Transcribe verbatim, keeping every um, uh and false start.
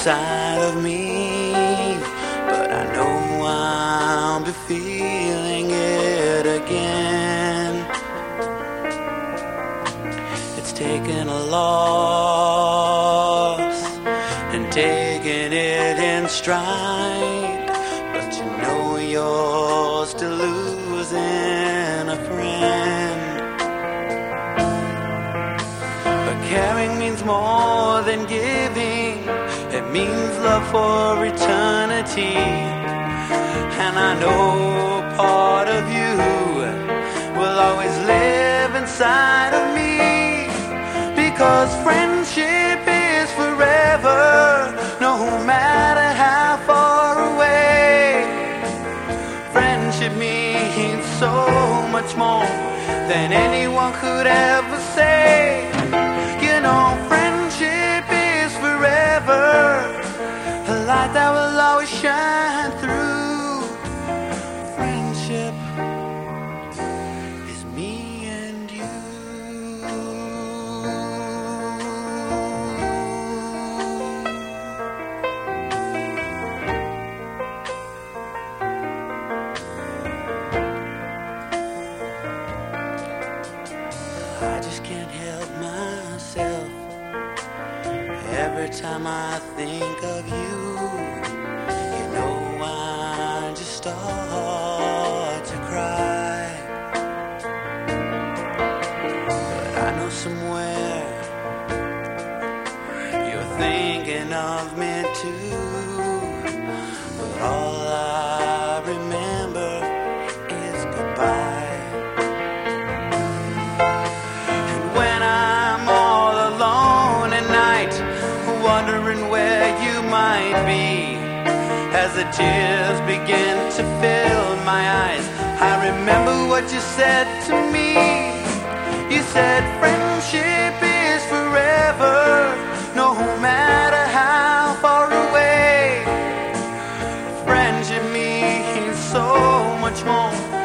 inside of me, but I know I'll be feeling it again. It's taken a loss and taking it in stride, but you know you're still losing a friend. But caring means more than giving. It means love for eternity. And I know part of you will always live inside of me, because friendship is forever, no matter how far away. Friendship means so much more than anyone could ever say. You know, friendship is forever, a light that will always shine through. Friendship is me and you. I just can't help myself. Every time I think of you, you know I just start to cry. But I know somewhere you're thinking of me too. But all I remember is goodbye. And when I'm all alone at night, wondering where you might be, as the tears begin to fill my eyes, I remember what you said to me. You said friendship is forever, no matter how far away. Friendship means so much more